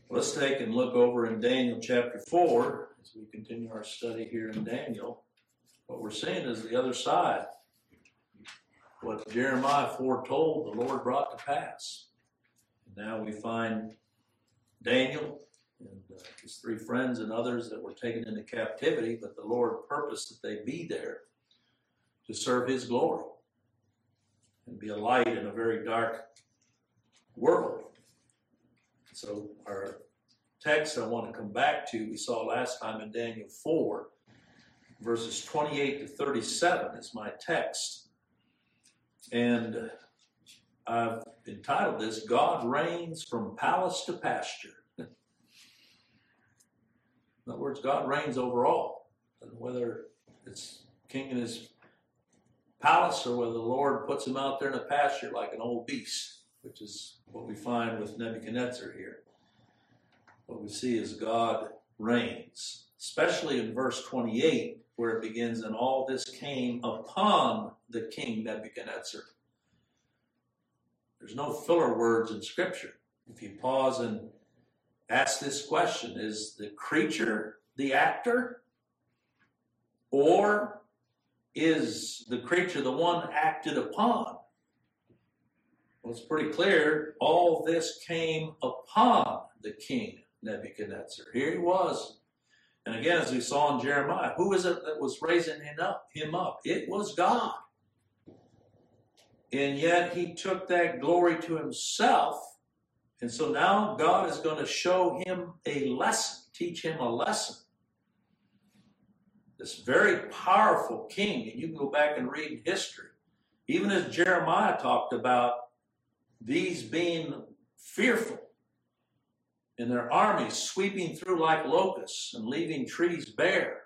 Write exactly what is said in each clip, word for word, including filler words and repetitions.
Let's take and look over in Daniel chapter four as we continue our study here in Daniel. What we're seeing is the other side. What Jeremiah foretold, the Lord brought to pass. And now we find Daniel and uh, his three friends and others that were taken into captivity, but the Lord purposed that they be there to serve his glory and be a light in a very dark world. So our text I want to come back to, we saw last time in Daniel four, verses twenty-eight to thirty-seven is my text. And I've entitled this, God Reigns from Palace to Pasture. In other words, God reigns over all. And whether it's king in his palace or whether the Lord puts him out there in a pasture like an old beast, which is what we find with Nebuchadnezzar here. What we see is God reigns, especially in verse twenty-eight, where it begins, and all this came upon the king Nebuchadnezzar. There's no filler words in Scripture. If you pause and ask this question, is the creature the actor? Or is the creature the one acted upon? Well, it's pretty clear. All this came upon the king Nebuchadnezzar. Here he was. And again, as we saw in Jeremiah, who is it that was raising him up? Him up? It was God. And yet he took that glory to himself. And so now God is going to show him a lesson, teach him a lesson. This very powerful king, and you can go back and read history, even as Jeremiah talked about these being fearful and their armies sweeping through like locusts and leaving trees bare.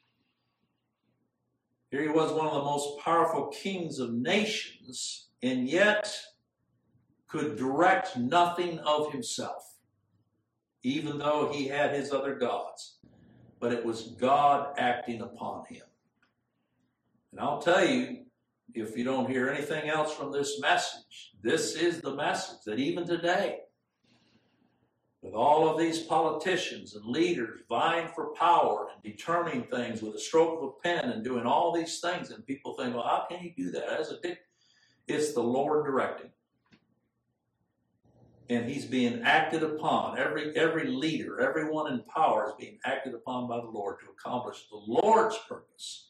Here he was, one of the most powerful kings of nations, and yet could direct nothing of himself, even though he had his other gods. But it was God acting upon him. And I'll tell you, if you don't hear anything else from this message, this is the message that even today, with all of these politicians and leaders vying for power and determining things with a stroke of a pen and doing all these things, and people think, well, how can you do that? As a dick, it's the Lord directing. And he's being acted upon. Every, every leader, everyone in power is being acted upon by the Lord to accomplish the Lord's purpose.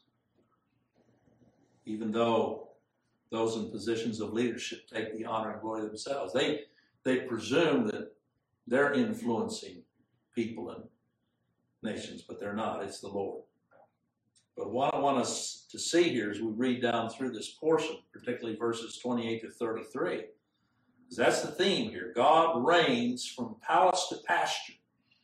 Even though those in positions of leadership take the honor and glory themselves. They, they presume that they're influencing people and nations, but they're not. It's the Lord. But what I want us to see here as we read down through this portion, particularly verses twenty-eight to thirty-three, because that's the theme here. God reigns from palace to pasture.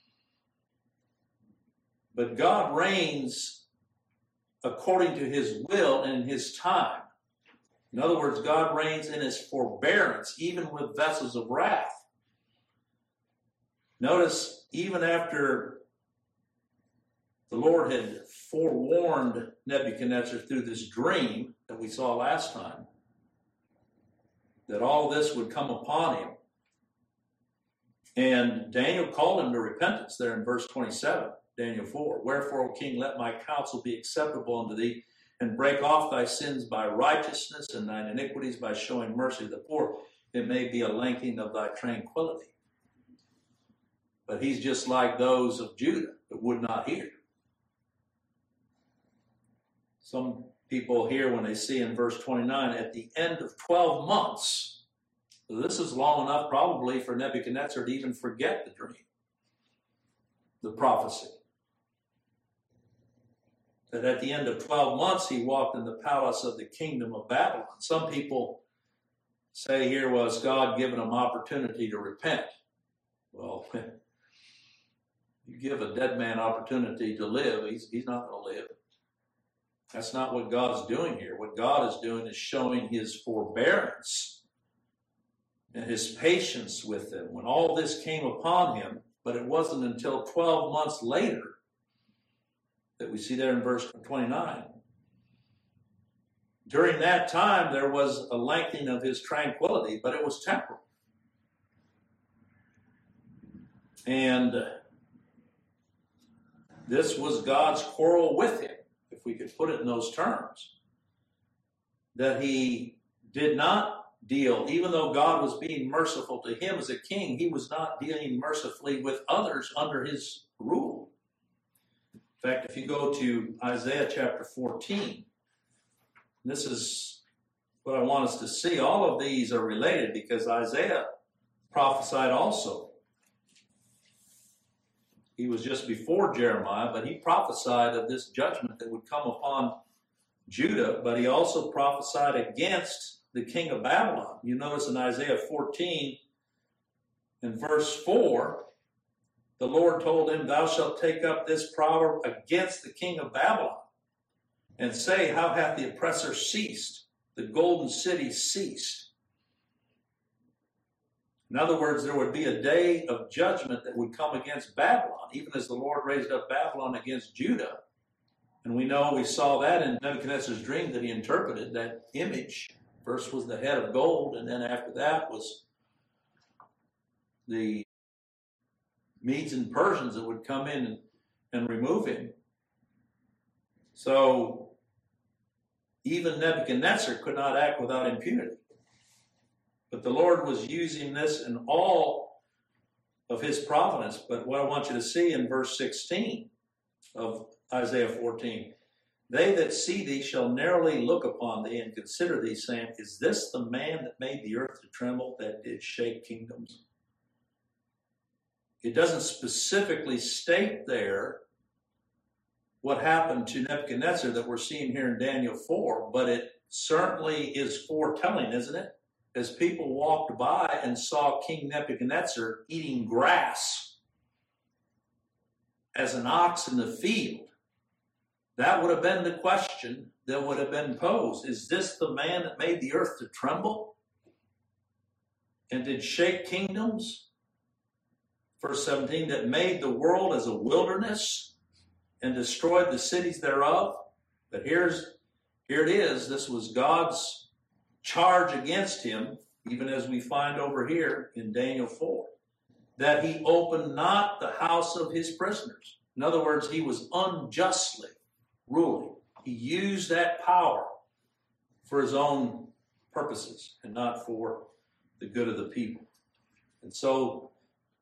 But God reigns according to his will and in his time. In other words, God reigns in his forbearance, even with vessels of wrath. Notice, even after the Lord had forewarned Nebuchadnezzar through this dream that we saw last time, that all this would come upon him. And Daniel called him to repentance there in verse twenty-seven, Daniel four. Wherefore, O king, let my counsel be acceptable unto thee, and break off thy sins by righteousness, and thine iniquities by showing mercy to the poor. It may be a lengthening of thy tranquility. But he's just like those of Judah that would not hear. Some people hear when they see in verse twenty-nine, at the end of twelve months, so this is long enough probably for Nebuchadnezzar to even forget the dream, the prophecy. That at the end of twelve months, he walked in the palace of the kingdom of Babylon. Some people say here was God giving him opportunity to repent. Well, you give a dead man opportunity to live, he's, he's not going to live. That's not what God's doing here. What God is doing is showing his forbearance and his patience with them when all this came upon him. But it wasn't until twelve months later that we see there in verse twenty-nine. During that time, there was a lengthening of his tranquility, but it was temporal. And this was God's quarrel with him, if we could put it in those terms. That he did not deal, even though God was being merciful to him as a king, he was not dealing mercifully with others under his rule. In fact, if you go to Isaiah chapter fourteen, this is what I want us to see. All of these are related because Isaiah prophesied also. He was just before Jeremiah, but he prophesied of this judgment that would come upon Judah, but he also prophesied against the king of Babylon. You notice in Isaiah fourteen, in verse four, the Lord told him, "Thou shalt take up this proverb against the king of Babylon, and say, How hath the oppressor ceased? The golden city ceased." In other words, there would be a day of judgment that would come against Babylon, even as the Lord raised up Babylon against Judah. And we know, we saw that in Nebuchadnezzar's dream that he interpreted, that image. First was the head of gold, and then after that was the Medes and Persians that would come in and, and remove him. So even Nebuchadnezzar could not act without impunity. But the Lord was using this in all of his providence. But what I want you to see in verse sixteen of Isaiah fourteen, "They that see thee shall narrowly look upon thee and consider thee, saying, Is this the man that made the earth to tremble, that did shake kingdoms?" It doesn't specifically state there what happened to Nebuchadnezzar that we're seeing here in Daniel four, but it certainly is foretelling, isn't it? As people walked by and saw King Nebuchadnezzar eating grass as an ox in the field, that would have been the question that would have been posed. Is this the man that made the earth to tremble and did shake kingdoms? Verse seventeen, that made the world as a wilderness and destroyed the cities thereof. But here's, here it is. This was God's charge against him, even as we find over here in Daniel four, that he opened not the house of his prisoners. In other words, he was unjustly ruling. He used that power for his own purposes and not for the good of the people. And so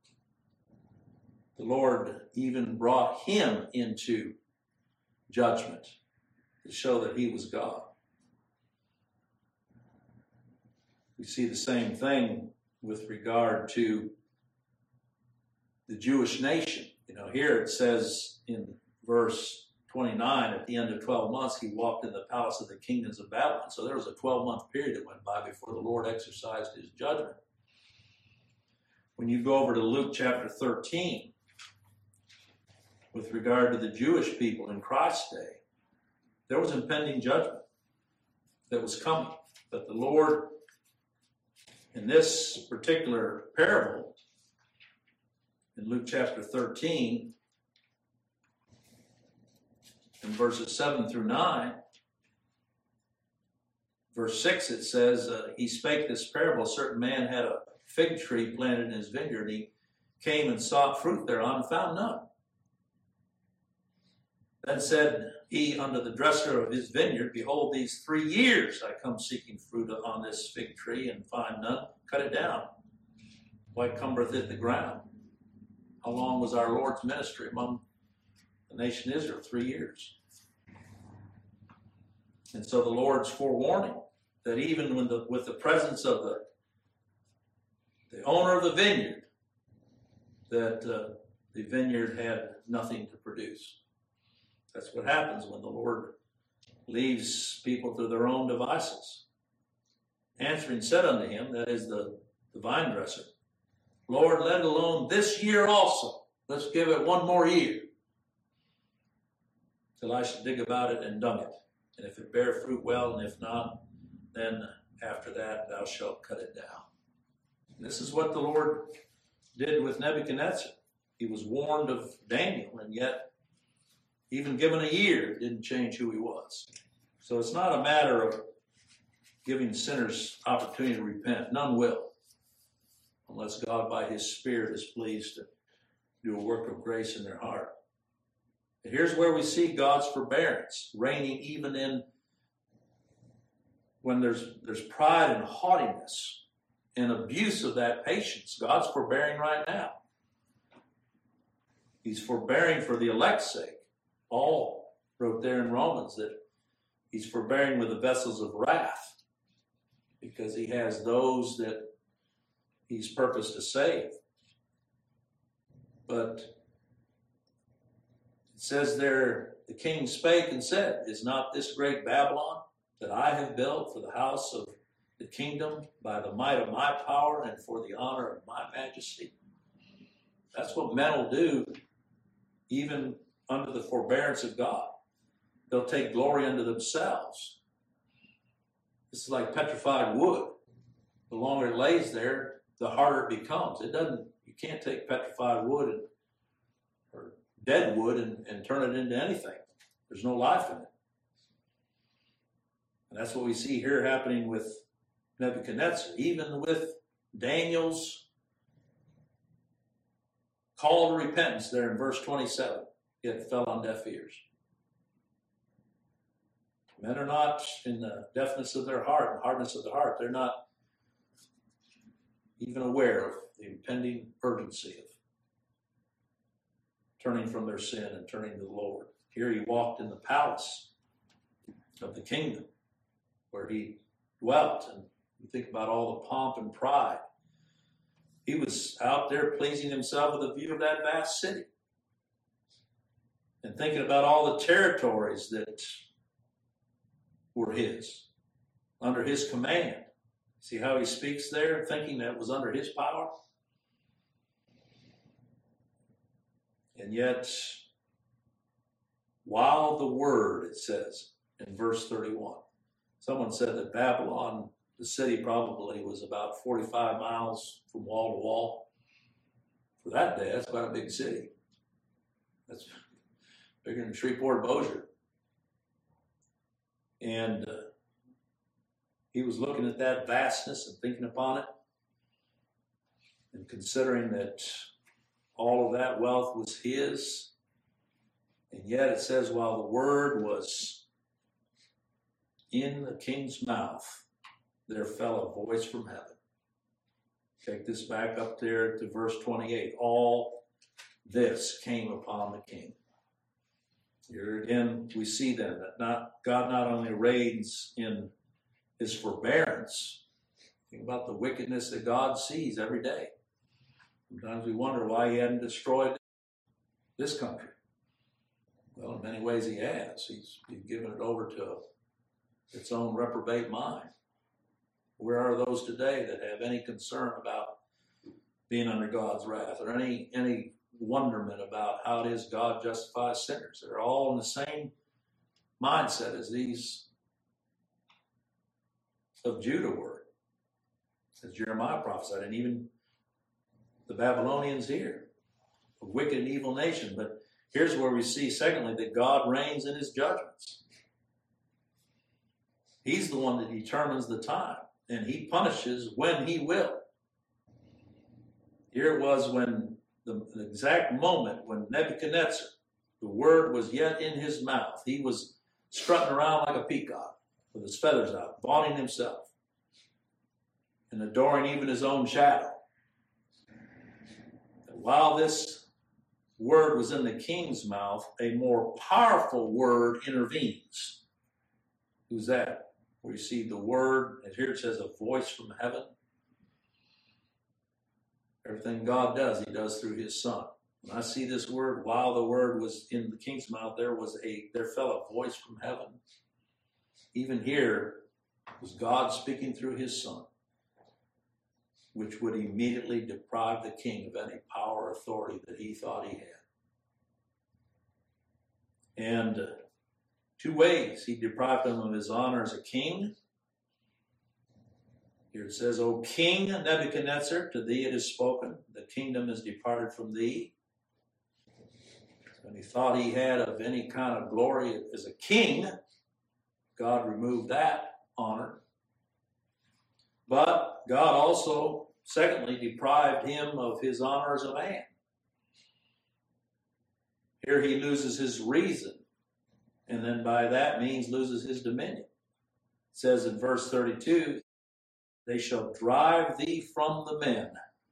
the Lord even brought him into judgment to show that he was God. We see the same thing with regard to the Jewish nation. You know, here it says in verse twenty-nine, at the end of twelve months, he walked in the palace of the kingdoms of Babylon. So there was a twelve-month period that went by before the Lord exercised his judgment. When you go over to Luke chapter thirteen, with regard to the Jewish people in Christ's day, there was impending judgment that was coming. But the Lord, in this particular parable, in Luke chapter thirteen, in verses seven through nine, verse six, it says, uh, he spake this parable. A certain man had a fig tree planted in his vineyard. He came and sought fruit thereon and found none. Then said he unto the dresser of his vineyard, Behold, these three years I come seeking fruit on this fig tree, and find none. Cut it down. Why cumbereth it the ground? How long was our Lord's ministry among the nation of Israel? Three years. And so the Lord's forewarning that even when the, with the presence of the, the owner of the vineyard, that uh, the vineyard had nothing to produce. That's what happens when the Lord leaves people to their own devices. Answering said unto him, that is the, the vine dresser, Lord, let alone this year also. Let's give it one more year, till I should dig about it and dung it. And if it bear fruit, well, and if not, then after that thou shalt cut it down. And this is what the Lord did with Nebuchadnezzar. He was warned of Daniel, and yet even given a year, didn't change who he was. So it's not a matter of giving sinners opportunity to repent. None will, unless God by his Spirit is pleased to do a work of grace in their heart. And here's where we see God's forbearance reigning even in when there's there's pride and haughtiness and abuse of that patience. God's forbearing right now. He's forbearing for the elect's sake. Paul wrote there in Romans that he's forbearing with the vessels of wrath because he has those that he's purposed to save. But it says there, the king spake and said, is not this great Babylon that I have built for the house of the kingdom by the might of my power and for the honor of my majesty? That's what men will do even under the forbearance of God. They'll take glory unto themselves. This is like petrified wood. The longer it lays there, the harder it becomes. It doesn't, you can't take petrified wood and, or dead wood and, and turn it into anything. There's no life in it. And that's what we see here happening with Nebuchadnezzar. Even with Daniel's call to repentance there in verse twenty-seven, it fell on deaf ears. Men are not, in the deafness of their heart and hardness of the heart, they're not even aware of the impending urgency of turning from their sin and turning to the Lord. Here he walked in the palace of the kingdom where he dwelt, and you think about all the pomp and pride. He was out there pleasing himself with a view of that vast city and thinking about all the territories that were his, under his command. See how he speaks there, thinking that was under his power? And yet, while the word, it says in verse thirty-one, someone said that Babylon, the city, probably was about forty-five miles from wall to wall. For that day, that's quite a big city. That's bigger than Shreveport, Bossier. And uh, he was looking at that vastness and thinking upon it and considering that all of that wealth was his. And yet it says, while the word was in the king's mouth, there fell a voice from heaven. Take this back up there to verse twenty-eight. All this came upon the king. Here again, we see then that not God not only reigns in his forbearance. Think about the wickedness that God sees every day. Sometimes we wonder why he hadn't destroyed this country. Well, in many ways he has. He's, he's given it over to its own reprobate mind. Where are those today that have any concern about being under God's wrath or any any wonderment about how it is God justifies sinners? They're all in the same mindset as these of Judah were, as Jeremiah prophesied, and even the Babylonians here, a wicked and evil nation. But here's where we see, secondly, that God reigns in his judgments. He's the one that determines the time, and he punishes when he will. Here it was when the, the exact moment when Nebuchadnezzar, the word was yet in his mouth, he was strutting around like a peacock with his feathers out, vaunting himself and adoring even his own shadow. And while this word was in the king's mouth, a more powerful word intervenes. Who's that? Where you see the word, and here it says a voice from heaven. Everything God does, he does through his son. When I see this word, while the word was in the king's mouth, there was a there fell a voice from heaven. Even here was God speaking through his son, which would immediately deprive the king of any power or authority that he thought he had. And uh, two ways he deprived him of his honor as a king. Here it says, O King Nebuchadnezzar, to thee it is spoken, the kingdom is departed from thee. When he thought he had of any kind of glory as a king, God removed that honor. But God also, secondly, deprived him of his honor as a man. Here he loses his reason, and then by that means loses his dominion. It says in verse thirty-two, they shall drive thee from the men.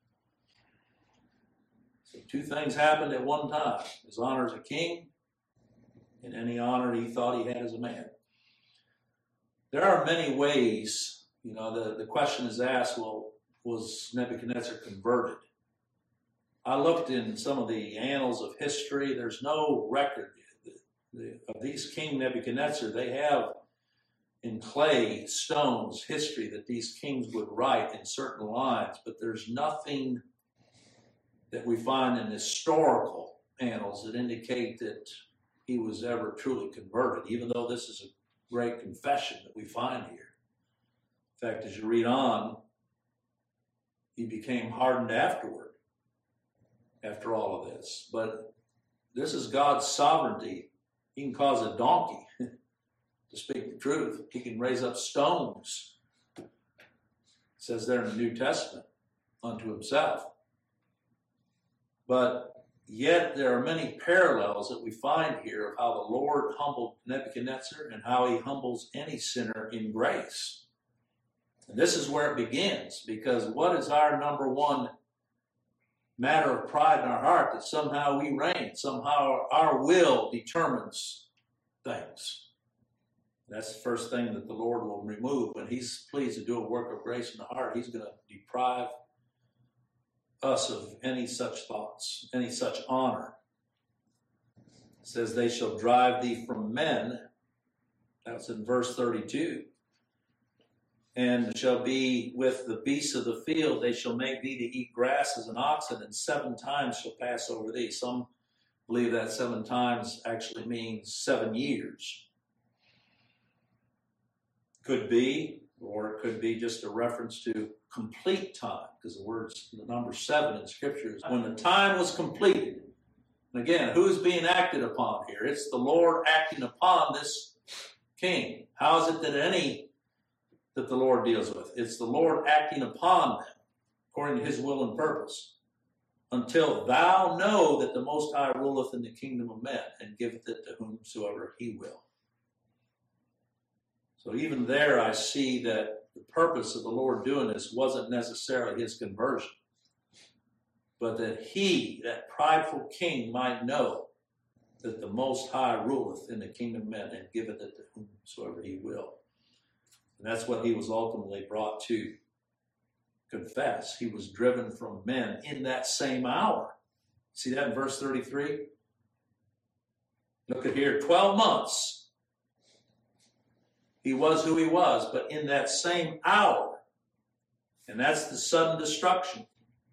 So two things happened at one time. His honor as a king, and any honor he thought he had as a man. There are many ways, you know, the, the question is asked, well, was Nebuchadnezzar converted? I looked in some of the annals of history. There's no record of these King Nebuchadnezzar. They have in clay, stones, history that these kings would write in certain lines, but there's nothing that we find in historical annals that indicate that he was ever truly converted, even though this is a great confession that we find here. In fact, as you read on, he became hardened afterward, after all of this. But this is God's sovereignty. He can cause a donkey to speak the truth. He can raise up stones, it says there in the New Testament, unto himself. But yet there are many parallels that we find here of how the Lord humbled Nebuchadnezzar and how he humbles any sinner in grace. And this is where it begins, because what is our number one matter of pride in our heart? That somehow we reign, somehow our will determines things. That's the first thing that the Lord will remove. When he's pleased to do a work of grace in the heart, he's going to deprive us of any such thoughts, any such honor. It says, they shall drive thee from men. That's in verse thirty-two. And shall be with the beasts of the field. They shall make thee to eat grass as an oxen, and seven times shall pass over thee. Some believe that seven times actually means seven years. Could be, or it could be just a reference to complete time, because the words, the number seven in Scripture is when the time was completed. And again, who's being acted upon here? It's the Lord acting upon this king. How is it that any that the Lord deals with? It's the Lord acting upon them according to his will and purpose. Until thou know that the Most High ruleth in the kingdom of men, and giveth it to whomsoever he will. So even there I see that the purpose of the Lord doing this wasn't necessarily his conversion, but that he, that prideful king, might know that the Most High ruleth in the kingdom of men, and giveth it to whomsoever he will. And that's what he was ultimately brought to confess. He was driven from men in that same hour. See that in verse thirty-three? Look at here, twelve months. He was who he was, but in that same hour, and that's the sudden destruction,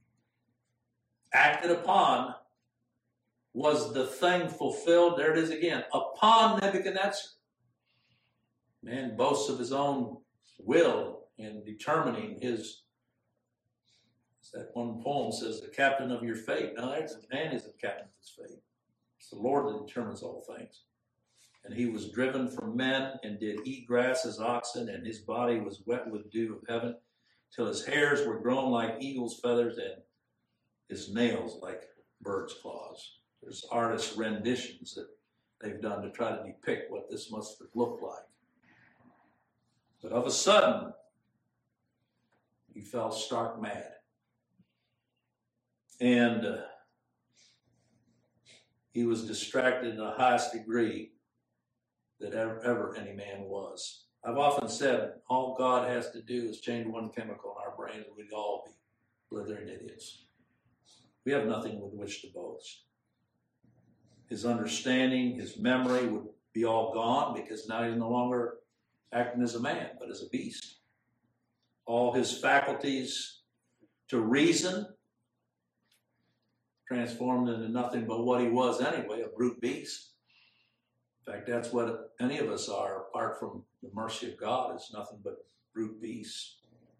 acted upon, was the thing fulfilled, there it is again, upon Nebuchadnezzar. Man boasts of his own will in determining his, that one poem says, the captain of your fate. No, that's, man is the captain of his fate. It's the Lord that determines all things. And he was driven from men and did eat grass as oxen, and his body was wet with dew of heaven, till his hairs were grown like eagle's feathers and his nails like bird's claws. There's artists' renditions that they've done to try to depict what this must have looked like. But of a sudden, he fell stark mad. And uh, he was distracted in the highest degree that ever, ever any man was. I've often said all God has to do is change one chemical in our brains and we'd all be blithering idiots. We have nothing with which to boast. His understanding, his memory would be all gone, because now he's no longer acting as a man, but as a beast. All his faculties to reason transformed into nothing but what he was anyway, a brute beast. In fact, that's what any of us are, apart from the mercy of God. It's nothing but brute beasts.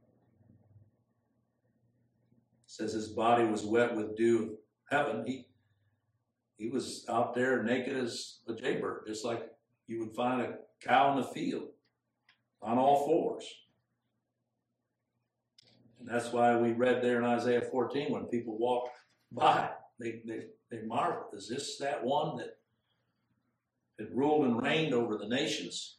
It says his body was wet with dew of heaven. He, he was out there naked as a jaybird, just like you would find a cow in the field, on all fours. And that's why we read there in Isaiah fourteen, when people walked by, They, they, they marveled. Is this that one that had ruled and reigned over the nations?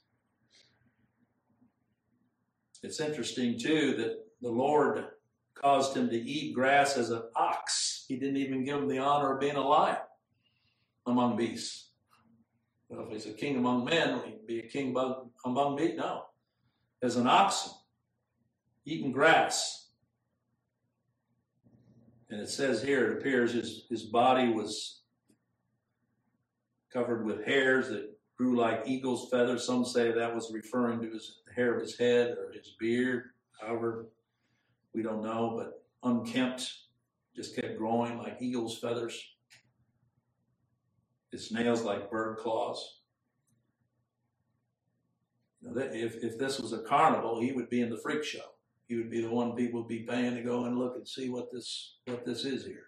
It's interesting, too, that the Lord caused him to eat grass as an ox. He didn't even give him the honor of being a lion among beasts. Well, if he's a king among men, he'd be a king among, among beasts? No. As an oxen, eating grass. And it says here, it appears his, his body was covered with hairs that grew like eagle's feathers. Some say that was referring to his the hair of his head or his beard. However, we don't know, but unkempt, just kept growing like eagle's feathers. His nails like bird claws. You know, that, if, if this was a carnival, he would be in the freak show. He would be the one people would be paying to go and look and see what this what this is here.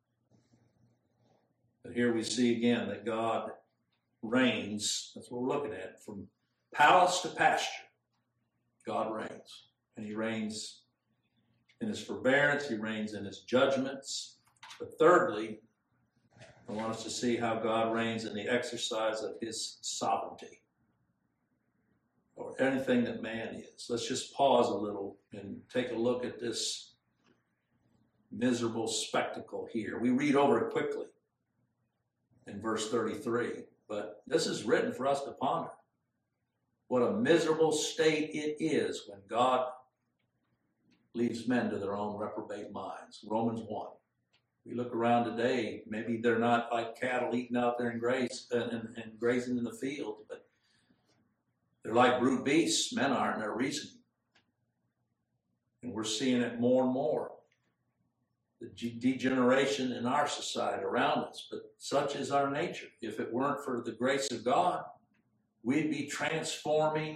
But here we see again that God reigns. That's what we're looking at. From palace to pasture, God reigns. And he reigns in his forbearance. He reigns in his judgments. But thirdly, I want us to see how God reigns in the exercise of his sovereignty, or anything that man is. Let's just pause a little and take a look at this miserable spectacle here. We read over it quickly in verse thirty-three, but this is written for us to ponder. What a miserable state it is when God leaves men to their own reprobate minds. Romans one. We look around today, maybe they're not like cattle eating out there and, graze, and, and, and grazing in the field, but they're like brute beasts. Men are in their reasoning. And we're seeing it more and more. The degeneration in our society around us. But such is our nature. If it weren't for the grace of God, we'd be transforming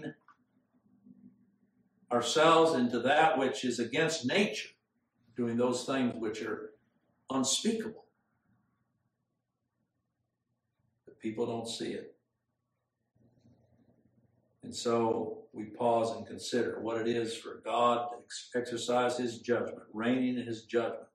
ourselves into that which is against nature, doing those things which are unspeakable. But people don't see it. And so we pause and consider what it is for God to ex- exercise his judgment, reigning in his judgment,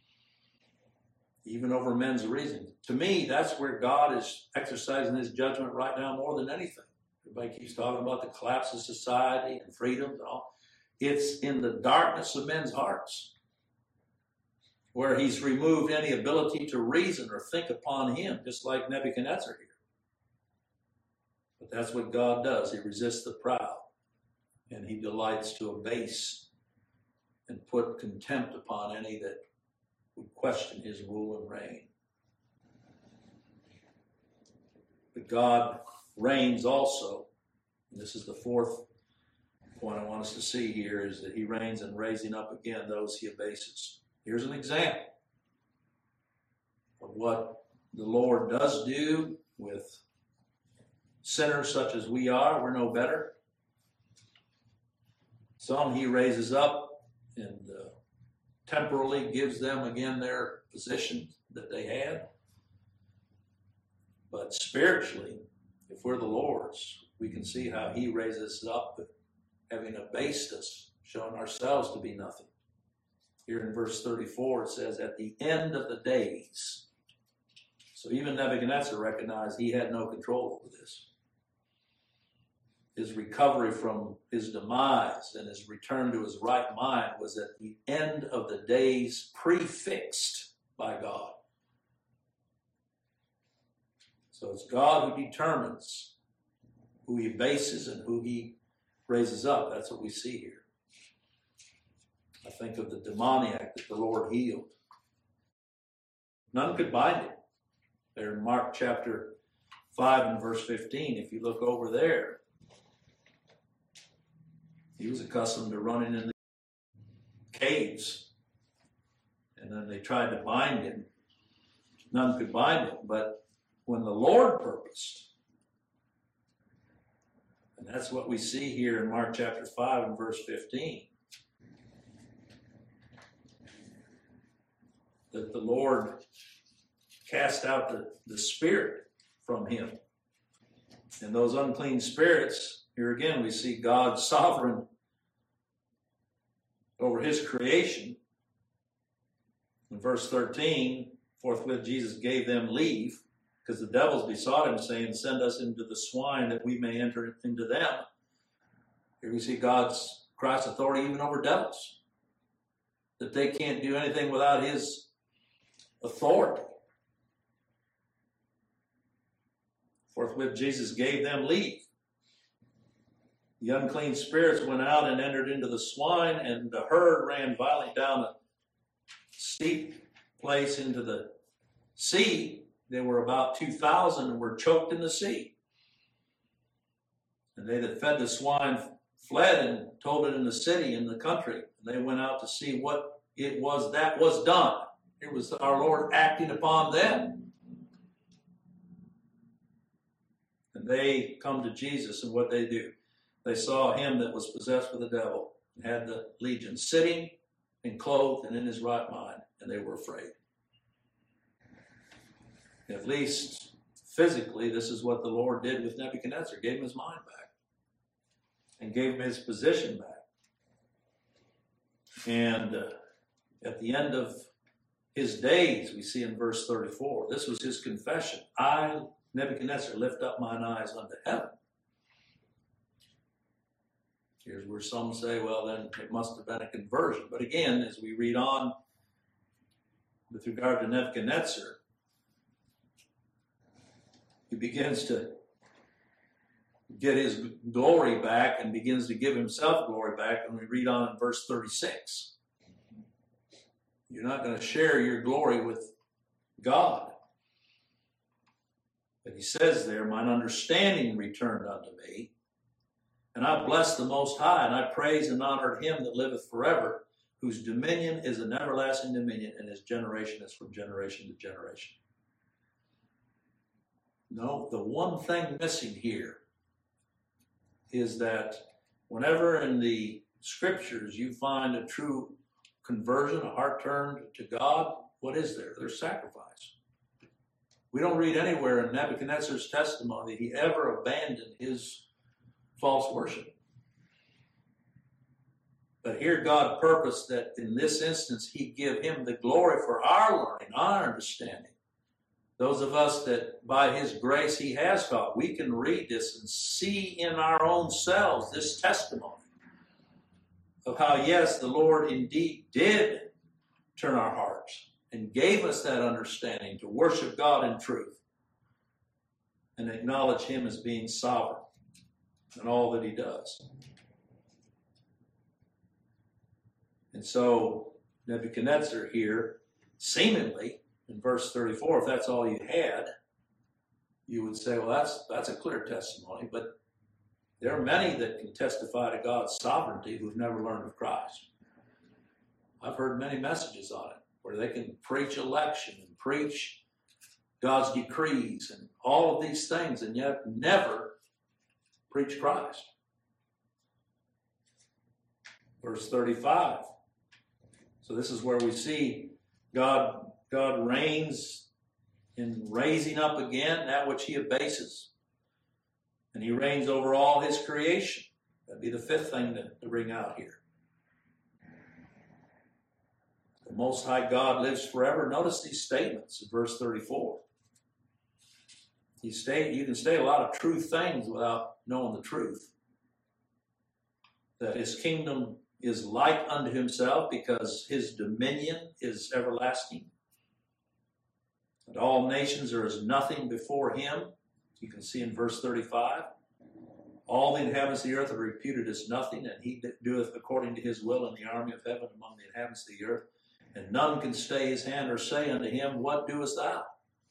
even over men's reasoning. To me, that's where God is exercising his judgment right now more than anything. Everybody keeps talking about the collapse of society and freedom and all. It's in the darkness of men's hearts where he's removed any ability to reason or think upon him, just like Nebuchadnezzar here. But that's what God does. He resists the proud, and he delights to abase and put contempt upon any that would question his rule and reign. But God reigns also, and this is the fourth point I want us to see here, is that he reigns in raising up again those he abases. Here's an example of what the Lord does do with sinners such as we are. We're no better. Some he raises up and uh, temporarily gives them again their position that they had. But spiritually, if we're the Lord's, we can see how he raises us up, having abased us, showing ourselves to be nothing. Here in verse thirty-four, it says, at the end of the days. So even Nebuchadnezzar recognized he had no control over this. His recovery from his demise and his return to his right mind was at the end of the days prefixed by God. So it's God who determines who he bases and who he raises up. That's what we see here. I think of the demoniac that the Lord healed. None could bind him. There in Mark chapter five and verse fifteen, if you look over there, he was accustomed to running in the caves. And then they tried to bind him. None could bind him. But when the Lord purposed, and that's what we see here in Mark chapter five and verse fifteen, that the Lord cast out the, the spirit from him. And those unclean spirits, here again we see God sovereign over his creation. In verse thirteen, Forthwith Jesus gave them leave, because the devils besought him, saying, send us into the swine that we may enter into them. Here we see God's, Christ's authority even over devils, that they can't do anything without his authority. Forthwith Jesus gave them leave. The unclean spirits went out and entered into the swine, and the herd ran violently down a steep place into the sea. They were about two thousand and were choked in the sea. And they that fed the swine fled and told it in the city, in the country. And they went out to see what it was that was done. It was our Lord acting upon them. And they come to Jesus, and what they do, they saw him that was possessed with the devil and had the legion sitting and clothed and in his right mind, and they were afraid. At least physically, this is what the Lord did with Nebuchadnezzar. Gave him his mind back and gave him his position back. And uh, at the end of his days, we see in verse thirty-four, this was his confession. I, Nebuchadnezzar, lift up mine eyes unto heaven. Here's where some say, well, then it must have been a conversion. But again, as we read on with regard to Nebuchadnezzar, he begins to get his glory back and begins to give himself glory back. And we read on in verse thirty-six. You're not going to share your glory with God. But he says there, mine understanding returned unto me, and I blessed the Most High, and I praised and honored him that liveth forever, whose dominion is an everlasting dominion, and his generation is from generation to generation. No, the one thing missing here is that whenever in the scriptures you find a true conversion, a heart turned to God, what is there? There's sacrifice. We don't read anywhere in Nebuchadnezzar's testimony he ever abandoned his false worship. But here God purposed that in this instance he give him the glory for our learning, our understanding. Those of us that by his grace he has taught, we can read this and see in our own selves this testimony of how, yes, the Lord indeed did turn our hearts and gave us that understanding to worship God in truth and acknowledge him as being sovereign in all that he does. And so Nebuchadnezzar here, seemingly, in verse thirty-four, if that's all you had, you would say, well, that's that's a clear testimony. But there are many that can testify to God's sovereignty who've never learned of Christ. I've heard many messages on it where they can preach election and preach God's decrees and all of these things, and yet never preach Christ. Verse thirty-five. So this is where we see God God reigns in raising up again that which he abases. And he reigns over all his creation. That'd be the fifth thing to, to bring out here. The Most High God lives forever. Notice these statements in verse thirty-four. He state, you can state a lot of true things without knowing the truth. That his kingdom is like unto himself because his dominion is everlasting. And all nations are as nothing before him. You can see in verse thirty-five. All the inhabitants of the earth are reputed as nothing, and he doeth according to his will in the army of heaven among the inhabitants of the earth. And none can stay his hand or say unto him, what doest thou?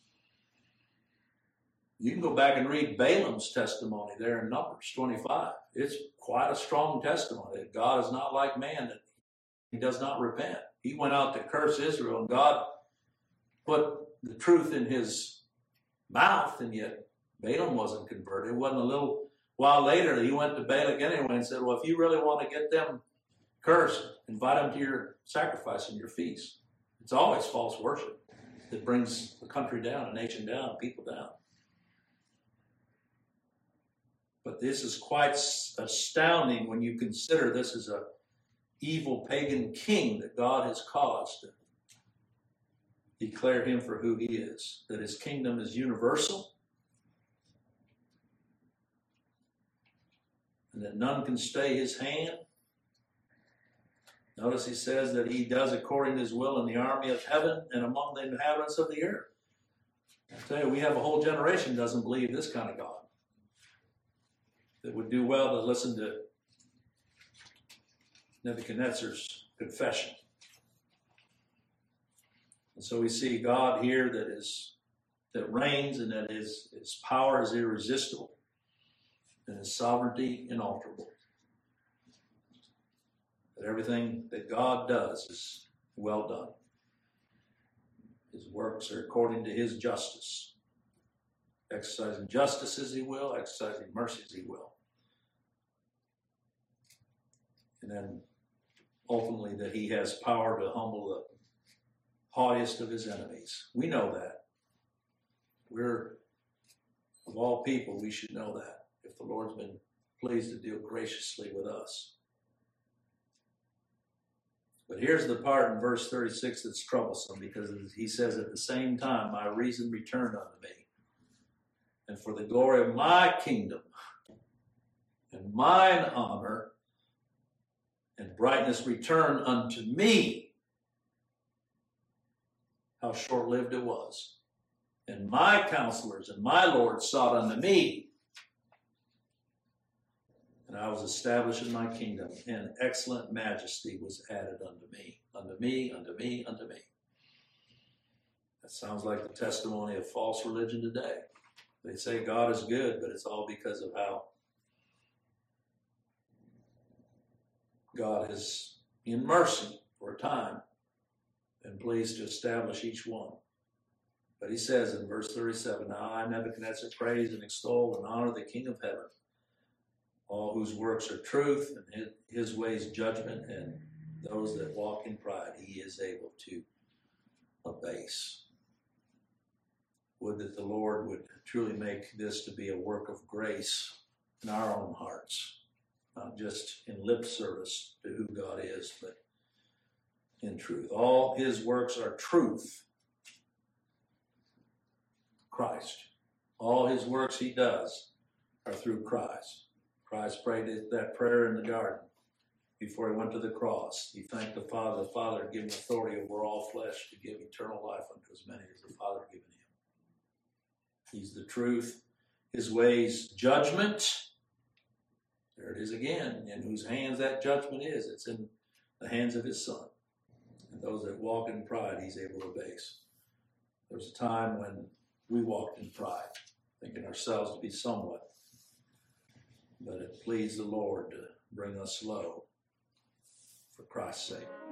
You can go back and read Balaam's testimony there in Numbers twenty-five. It's quite a strong testimony that God is not like man, that he does not repent. He went out to curse Israel, and God put the truth in his mouth, and yet Balaam wasn't converted. It wasn't a little while later he went to Balak anyway and said, well, if you really want to get them cursed, invite them to your sacrifice and your feast. It's always false worship that brings the country down, a nation down, people down. But this is quite astounding when you consider this is a evil pagan king that God has caused declare him for who he is, that his kingdom is universal, and that none can stay his hand. Notice he says that he does according to his will in the army of heaven and among the inhabitants of the earth. I tell you, we have a whole generation that doesn't believe this kind of God, that would do well to listen to Nebuchadnezzar's confession. And so we see God here that is that reigns, and that his, his power is irresistible, and his sovereignty inalterable. That everything that God does is well done. His works are according to his justice. Exercising justice as he will, exercising mercy as he will. And then ultimately that he has power to humble the haughtiest of his enemies. We know that. We're, of all people, we should know that, if the Lord's been pleased to deal graciously with us. But here's the part in verse thirty-six that's troublesome, because he says, at the same time, my reason returned unto me, and for the glory of my kingdom and mine honor and brightness return unto me. How short-lived it was. And my counselors and my lords sought unto me, and I was established in my kingdom, and excellent majesty was added unto me, unto me, unto me, unto me. That sounds like the testimony of false religion today. They say God is good, but it's all because of how God is in mercy for a time and pleased to establish each one. But he says in verse thirty-seven, now I, Nebuchadnezzar, praise and extol and honor the King of heaven, all whose works are truth, and his, his ways judgment, and those that walk in pride he is able to abase. Would that the Lord would truly make this to be a work of grace in our own hearts, not just in lip service to who God is, but in truth. All his works are truth. Christ. All his works he does are through Christ. Christ prayed that prayer in the garden before he went to the cross. He thanked the Father. The Father had given authority over all flesh to give eternal life unto as many as the Father had given him. He's the truth. His ways, judgment. There it is again. In whose hands that judgment is. It's in the hands of his Son. And those that walk in pride, he's able to abase. There was a time when we walked in pride, thinking ourselves to be somewhat. But it pleased the Lord to bring us low for Christ's sake.